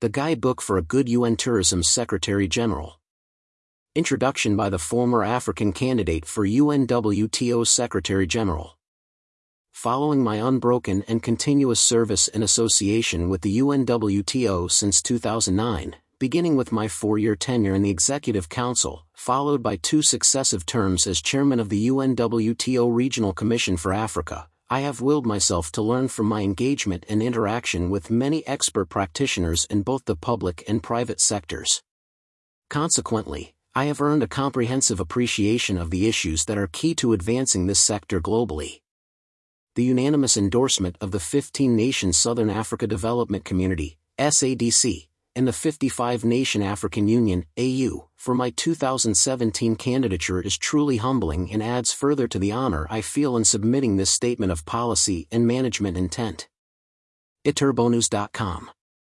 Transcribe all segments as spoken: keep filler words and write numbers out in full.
The Guidebook for a Good U N Tourism Secretary General. Introduction by the former African candidate for U N W T O Secretary General. Following my unbroken and continuous service and association with the U N W T O since two thousand nine, beginning with my four-year tenure in the Executive Council, followed by two successive terms as chairman of the U N W T O Regional Commission for Africa, I have willed myself to learn from my engagement and interaction with many expert practitioners in both the public and private sectors. Consequently, I have earned a comprehensive appreciation of the issues that are key to advancing this sector globally. The unanimous endorsement of the fifteen-nation Southern Africa Development Community, S A D C, and the fifty-five-nation African Union, A U, for my two thousand seventeen candidature is truly humbling and adds further to the honor I feel in submitting this statement of policy and management intent. Iturbonews dot com.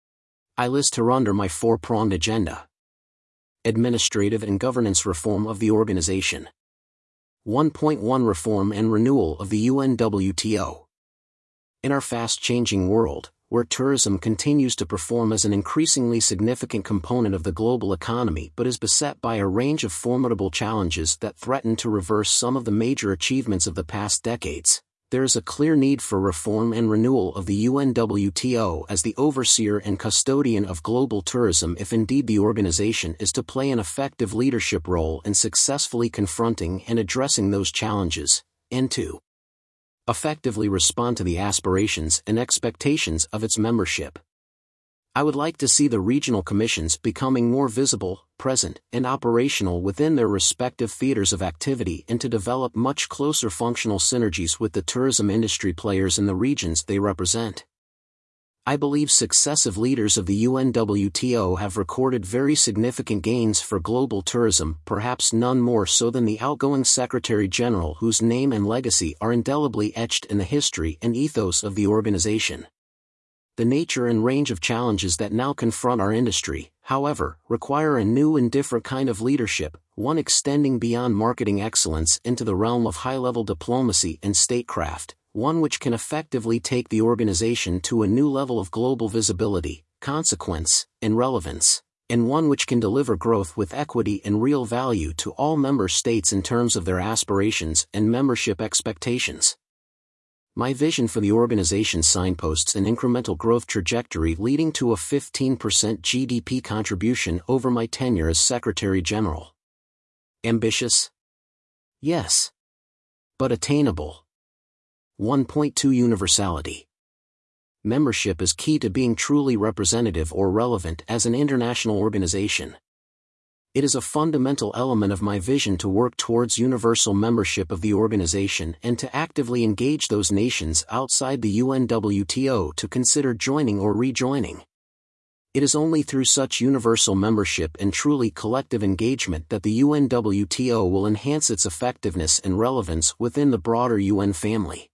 I list here under my four-pronged agenda. Administrative and governance reform of the organization. one point one Reform and renewal of the U N W T O. In our fast-changing world, where tourism continues to perform as an increasingly significant component of the global economy but is beset by a range of formidable challenges that threaten to reverse some of the major achievements of the past decades, there is a clear need for reform and renewal of the U N W T O as the overseer and custodian of global tourism if indeed the organization is to play an effective leadership role in successfully confronting and addressing those challenges, and to effectively respond to the aspirations and expectations of its membership. I would like to see the regional commissions becoming more visible, present, and operational within their respective theaters of activity and to develop much closer functional synergies with the tourism industry players in the regions they represent. I believe successive leaders of the U N W T O have recorded very significant gains for global tourism, perhaps none more so than the outgoing Secretary General whose name and legacy are indelibly etched in the history and ethos of the organization. The nature and range of challenges that now confront our industry, however, require a new and different kind of leadership, one extending beyond marketing excellence into the realm of high-level diplomacy and statecraft, one which can effectively take the organization to a new level of global visibility, consequence, and relevance, and one which can deliver growth with equity and real value to all member states in terms of their aspirations and membership expectations. My vision for the organization signposts an incremental growth trajectory leading to a fifteen percent G D P contribution over my tenure as Secretary General. Ambitious? Yes. But attainable. one point two Universality. Membership is key to being truly representative or relevant as an international organization. It is a fundamental element of my vision to work towards universal membership of the organization and to actively engage those nations outside the U N W T O to consider joining or rejoining. It is only through such universal membership and truly collective engagement that the U N W T O will enhance its effectiveness and relevance within the broader U N family.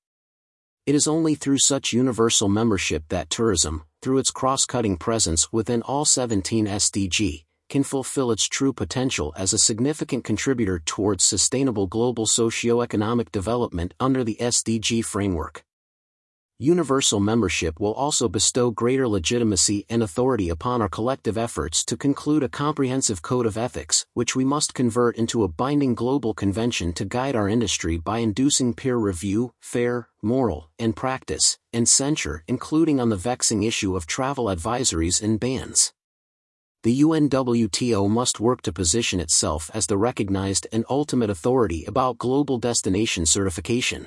It is only through such universal membership that tourism, through its cross-cutting presence within all seventeen S D G, can fulfill its true potential as a significant contributor towards sustainable global socio-economic development under the S D G framework. Universal membership will also bestow greater legitimacy and authority upon our collective efforts to conclude a comprehensive code of ethics, which we must convert into a binding global convention to guide our industry by inducing peer review, fair, moral, and practice, and censure, including on the vexing issue of travel advisories and bans. The U N W T O must work to position itself as the recognized and ultimate authority about global destination certification.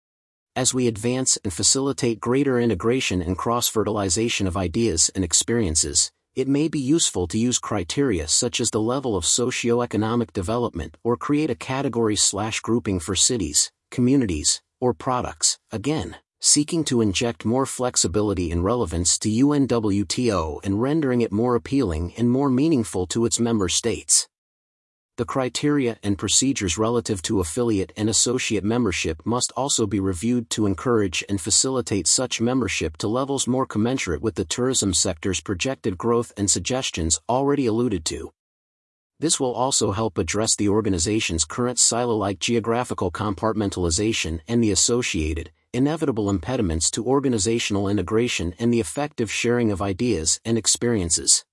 As we advance and facilitate greater integration and cross-fertilization of ideas and experiences, it may be useful to use criteria such as the level of socio-economic development or create a category-slash-grouping for cities, communities, or products, again, seeking to inject more flexibility and relevance to U N W T O and rendering it more appealing and more meaningful to its member states. The criteria and procedures relative to affiliate and associate membership must also be reviewed to encourage and facilitate such membership to levels more commensurate with the tourism sector's projected growth and suggestions already alluded to. This will also help address the organization's current silo-like geographical compartmentalization and the associated, inevitable impediments to organizational integration and the effective sharing of ideas and experiences.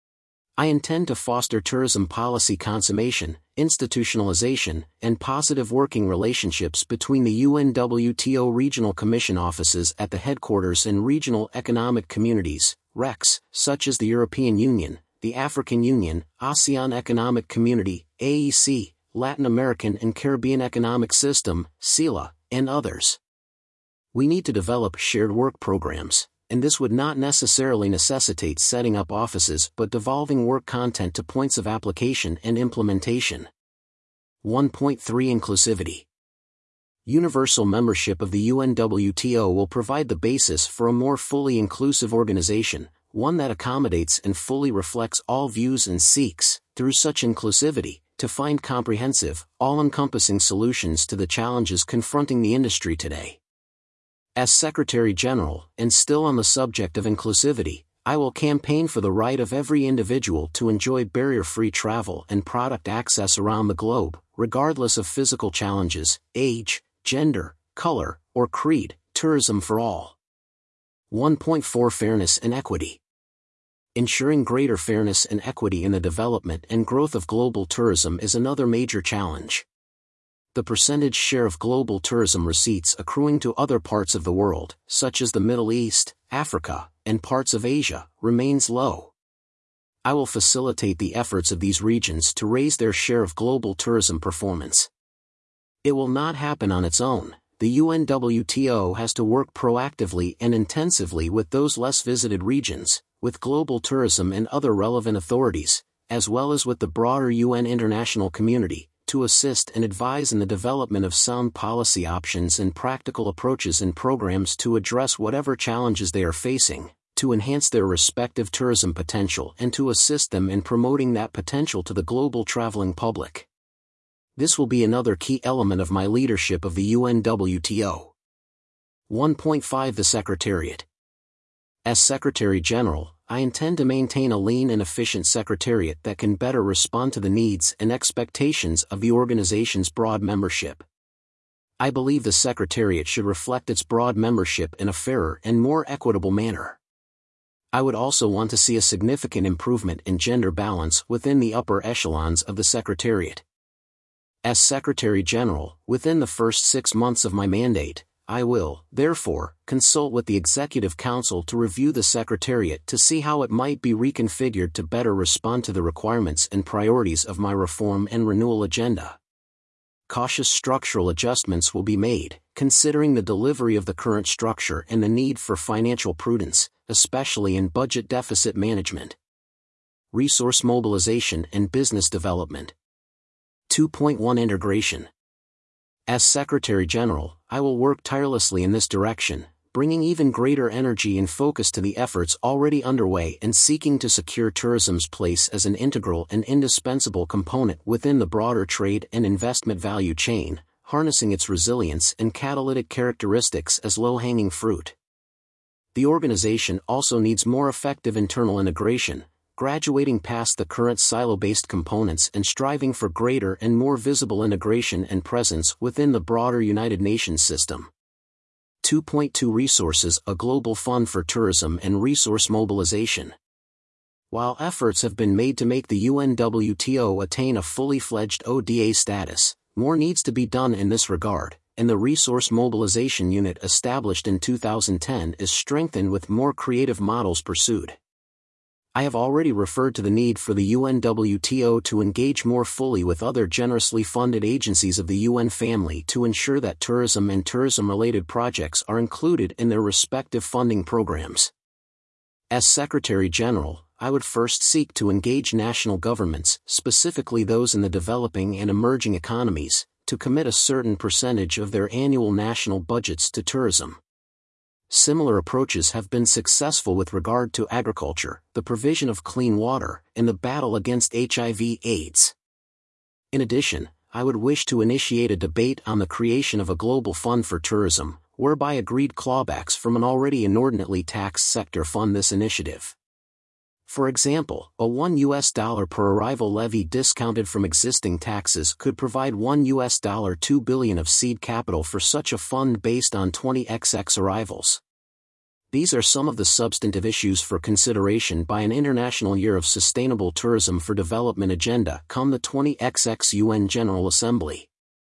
I intend to foster tourism policy consummation, institutionalization, and positive working relationships between the U N W T O Regional Commission offices at the headquarters and regional economic communities, R E Cs, such as the European Union, the African Union, ASEAN Economic Community, A E C, Latin American and Caribbean Economic System, CELA, and others. We need to develop shared work programs, and this would not necessarily necessitate setting up offices but devolving work content to points of application and implementation. one point three Inclusivity. Universal membership of the U N W T O will provide the basis for a more fully inclusive organization, one that accommodates and fully reflects all views and seeks, through such inclusivity, to find comprehensive, all-encompassing solutions to the challenges confronting the industry today. As Secretary General, and still on the subject of inclusivity, I will campaign for the right of every individual to enjoy barrier-free travel and product access around the globe, regardless of physical challenges, age, gender, color, or creed. Tourism for all. one point four Fairness and Equity. Ensuring greater fairness and equity in the development and growth of global tourism is another major challenge. The percentage share of global tourism receipts accruing to other parts of the world, such as the Middle East, Africa, and parts of Asia, remains low. I will facilitate the efforts of these regions to raise their share of global tourism performance. It will not happen on its own. The U N W T O has to work proactively and intensively with those less visited regions, with global tourism and other relevant authorities, as well as with the broader U N international community, to assist and advise in the development of sound policy options and practical approaches and programs to address whatever challenges they are facing, to enhance their respective tourism potential and to assist them in promoting that potential to the global traveling public. This will be another key element of my leadership of the U N W T O. one point five The Secretariat. As Secretary General, I intend to maintain a lean and efficient Secretariat that can better respond to the needs and expectations of the organization's broad membership. I believe the Secretariat should reflect its broad membership in a fairer and more equitable manner. I would also want to see a significant improvement in gender balance within the upper echelons of the Secretariat. As Secretary General, within the first six months of my mandate, I will, therefore, consult with the Executive Council to review the Secretariat to see how it might be reconfigured to better respond to the requirements and priorities of my reform and renewal agenda. Cautious structural adjustments will be made, considering the delivery of the current structure and the need for financial prudence, especially in budget deficit management. Resource mobilization and business development. two point one Integration. As Secretary General, I will work tirelessly in this direction, bringing even greater energy and focus to the efforts already underway and seeking to secure tourism's place as an integral and indispensable component within the broader trade and investment value chain, harnessing its resilience and catalytic characteristics as low-hanging fruit. The organization also needs more effective internal integration, graduating past the current silo-based components and striving for greater and more visible integration and presence within the broader United Nations system. two point two Resources, a global fund for tourism and resource mobilization. While efforts have been made to make the U N W T O attain a fully fledged O D A status, more needs to be done in this regard, and the Resource Mobilization Unit established in two thousand ten is strengthened with more creative models pursued. I have already referred to the need for the U N W T O to engage more fully with other generously funded agencies of the U N family to ensure that tourism and tourism-related projects are included in their respective funding programs. As Secretary General, I would first seek to engage national governments, specifically those in the developing and emerging economies, to commit a certain percentage of their annual national budgets to tourism. Similar approaches have been successful with regard to agriculture, the provision of clean water, and the battle against H I V AIDS. In addition, I would wish to initiate a debate on the creation of a global fund for tourism, whereby agreed clawbacks from an already inordinately taxed sector fund this initiative. For example, a one U S dollar per arrival levy discounted from existing taxes could provide one U S dollar two billion of seed capital for such a fund based on twenty X X arrivals. These are some of the substantive issues for consideration by an International Year of Sustainable Tourism for Development agenda come the twenty X X U N General Assembly.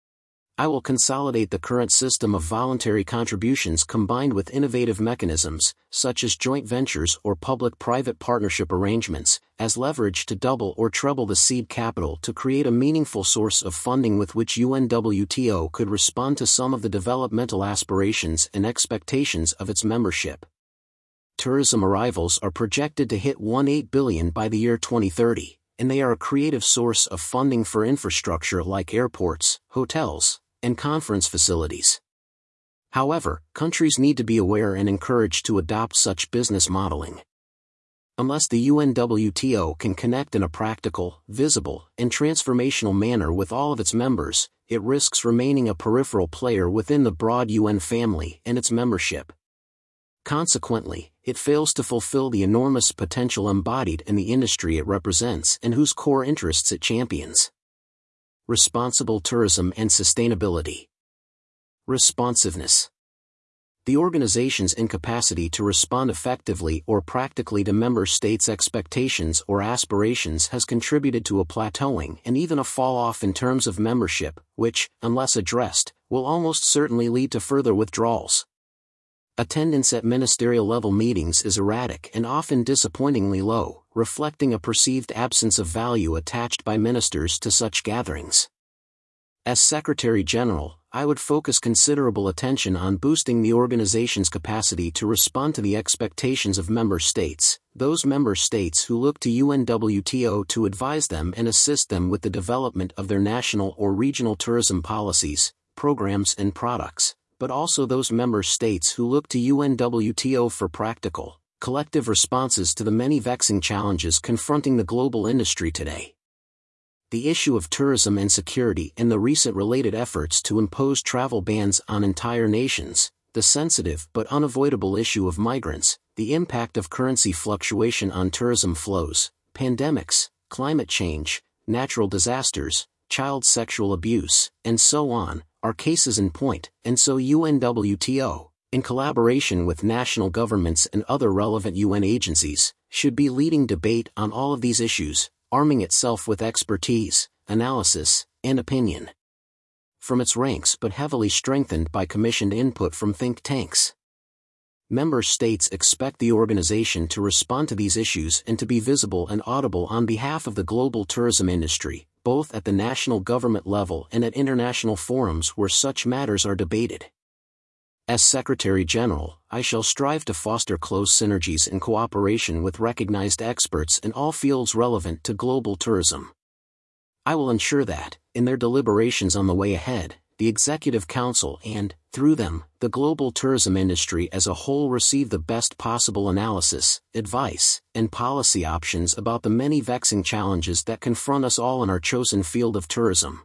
I will consolidate the current system of voluntary contributions combined with innovative mechanisms, such as joint ventures or public-private partnership arrangements, as leverage to double or treble the seed capital to create a meaningful source of funding with which U N W T O could respond to some of the developmental aspirations and expectations of its membership. Tourism arrivals are projected to hit eighteen billion by the year twenty thirty, and they are a creative source of funding for infrastructure like airports, hotels, and conference facilities. However, countries need to be aware and encouraged to adopt such business modeling. Unless the U N W T O can connect in a practical, visible, and transformational manner with all of its members, it risks remaining a peripheral player within the broad U N family and its membership. Consequently, it fails to fulfill the enormous potential embodied in the industry it represents and whose core interests it champions. Responsible tourism and sustainability. Responsiveness. The organization's incapacity to respond effectively or practically to member states' expectations or aspirations has contributed to a plateauing and even a fall-off in terms of membership, which, unless addressed, will almost certainly lead to further withdrawals. Attendance at ministerial-level meetings is erratic and often disappointingly low, reflecting a perceived absence of value attached by ministers to such gatherings. As Secretary General, I would focus considerable attention on boosting the organization's capacity to respond to the expectations of member states, those member states who look to U N W T O to advise them and assist them with the development of their national or regional tourism policies, programs and products, but also those member states who look to U N W T O for practical, collective responses to the many vexing challenges confronting the global industry today. The issue of tourism and security and the recent related efforts to impose travel bans on entire nations, the sensitive but unavoidable issue of migrants, the impact of currency fluctuation on tourism flows, pandemics, climate change, natural disasters, child sexual abuse, and so on, are cases in point, and so U N W T O, in collaboration with national governments and other relevant U N agencies, should be leading debate on all of these issues, arming itself with expertise, analysis, and opinion from its ranks but heavily strengthened by commissioned input from think tanks. Member states expect the organization to respond to these issues and to be visible and audible on behalf of the global tourism industry, both at the national government level and at international forums where such matters are debated. As Secretary General, I shall strive to foster close synergies and cooperation with recognized experts in all fields relevant to global tourism. I will ensure that, in their deliberations on the way ahead, the Executive Council and, through them, the global tourism industry as a whole receive the best possible analysis, advice, and policy options about the many vexing challenges that confront us all in our chosen field of tourism.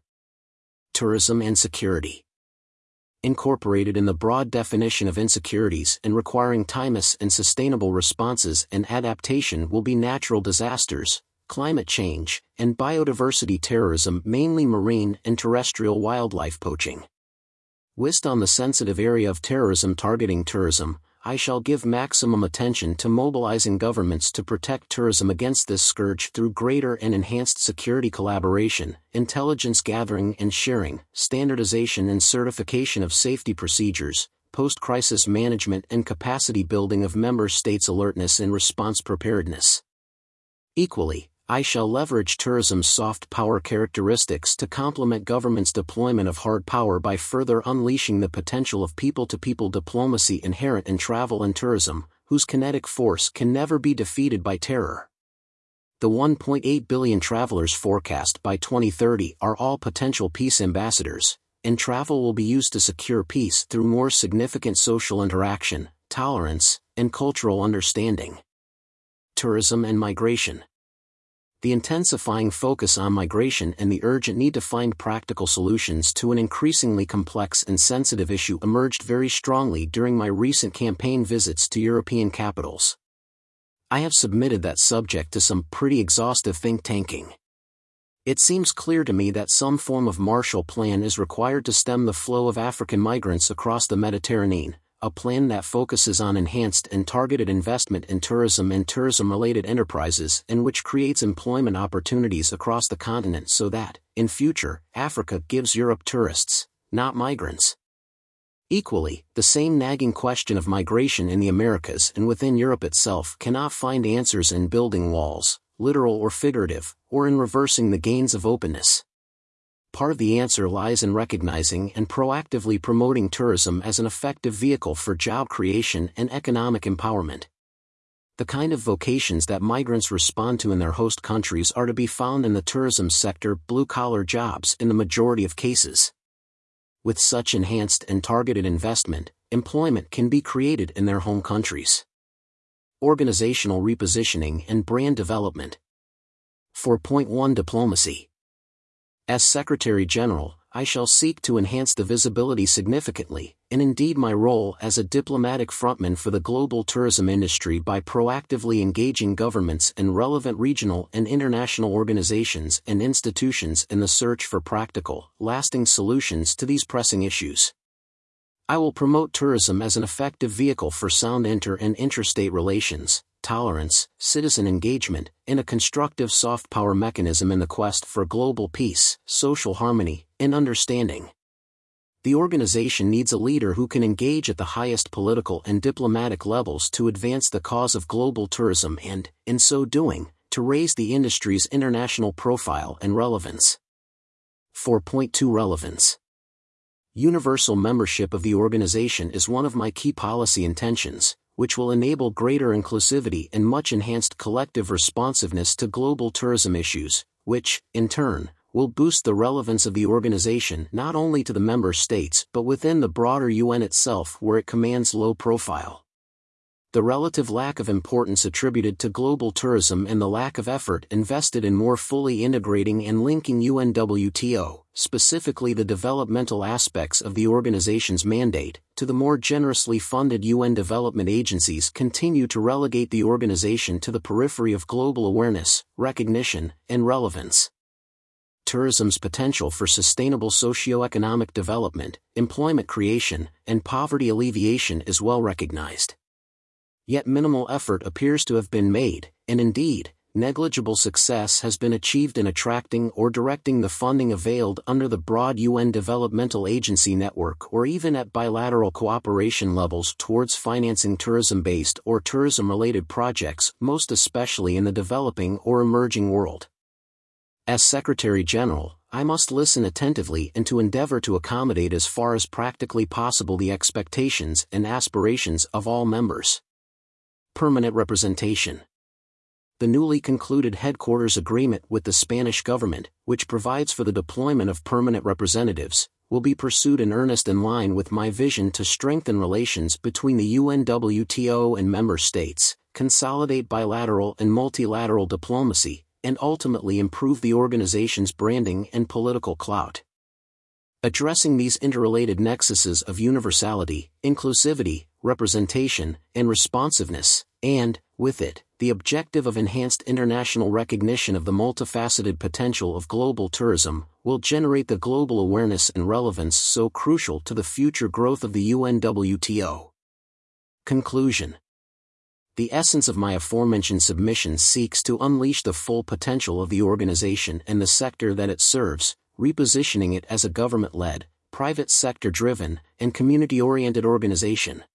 Tourism and security. Incorporated in the broad definition of insecurities and requiring timeless and sustainable responses and adaptation will be natural disasters, climate change, and biodiversity terrorism, mainly marine and terrestrial wildlife poaching. Whilst on the sensitive area of terrorism targeting tourism, I shall give maximum attention to mobilizing governments to protect tourism against this scourge through greater and enhanced security collaboration, intelligence gathering and sharing, standardization and certification of safety procedures, post-crisis management and capacity building of member states' alertness and response preparedness. Equally, I shall leverage tourism's soft power characteristics to complement government's deployment of hard power by further unleashing the potential of people-to-people diplomacy inherent in travel and tourism, whose kinetic force can never be defeated by terror. The one point eight billion travelers forecast by twenty thirty are all potential peace ambassadors, and travel will be used to secure peace through more significant social interaction, tolerance, and cultural understanding. Tourism and migration. The intensifying focus on migration and the urgent need to find practical solutions to an increasingly complex and sensitive issue emerged very strongly during my recent campaign visits to European capitals. I have submitted that subject to some pretty exhaustive think tanking. It seems clear to me that some form of Marshall Plan is required to stem the flow of African migrants across the Mediterranean, a plan that focuses on enhanced and targeted investment in tourism and tourism-related enterprises and which creates employment opportunities across the continent so that, in future, Africa gives Europe tourists, not migrants. Equally, the same nagging question of migration in the Americas and within Europe itself cannot find answers in building walls, literal or figurative, or in reversing the gains of openness. Part of the answer lies in recognizing and proactively promoting tourism as an effective vehicle for job creation and economic empowerment. The kind of vocations that migrants respond to in their host countries are to be found in the tourism sector, blue-collar jobs in the majority of cases. With such enhanced and targeted investment, employment can be created in their home countries. Organizational repositioning and brand development. four point one Diplomacy. As Secretary General, I shall seek to enhance the visibility significantly, and indeed my role as a diplomatic frontman for the global tourism industry by proactively engaging governments and relevant regional and international organizations and institutions in the search for practical, lasting solutions to these pressing issues. I will promote tourism as an effective vehicle for sound inter- and interstate relations, tolerance, citizen engagement, and a constructive soft power mechanism in the quest for global peace, social harmony, and understanding. The organization needs a leader who can engage at the highest political and diplomatic levels to advance the cause of global tourism and, in so doing, to raise the industry's international profile and relevance. four point two Relevance. Universal membership of the organization is one of my key policy intentions, which will enable greater inclusivity and much enhanced collective responsiveness to global tourism issues, which, in turn, will boost the relevance of the organization not only to the member states but within the broader U N itself where it commands low profile. The relative lack of importance attributed to global tourism and the lack of effort invested in more fully integrating and linking U N W T O, specifically the developmental aspects of the organization's mandate, to the more generously funded U N development agencies continue to relegate the organization to the periphery of global awareness, recognition, and relevance. Tourism's potential for sustainable socio-economic development, employment creation, and poverty alleviation is well recognized. Yet minimal effort appears to have been made, and indeed, negligible success has been achieved in attracting or directing the funding availed under the broad U N developmental agency network or even at bilateral cooperation levels towards financing tourism-based or tourism-related projects, most especially in the developing or emerging world. As Secretary General, I must listen attentively and to endeavor to accommodate as far as practically possible the expectations and aspirations of all members. Permanent representation. The newly concluded headquarters agreement with the Spanish government, which provides for the deployment of permanent representatives, will be pursued in earnest in line with my vision to strengthen relations between the U N W T O and member states, consolidate bilateral and multilateral diplomacy, and ultimately improve the organization's branding and political clout. Addressing these interrelated nexuses of universality, inclusivity, representation, and responsiveness, and, with it, the objective of enhanced international recognition of the multifaceted potential of global tourism, will generate the global awareness and relevance so crucial to the future growth of the U N W T O. Conclusion. The essence of my aforementioned submission seeks to unleash the full potential of the organization and the sector that it serves, repositioning it as a government-led, private sector-driven, and community-oriented organization.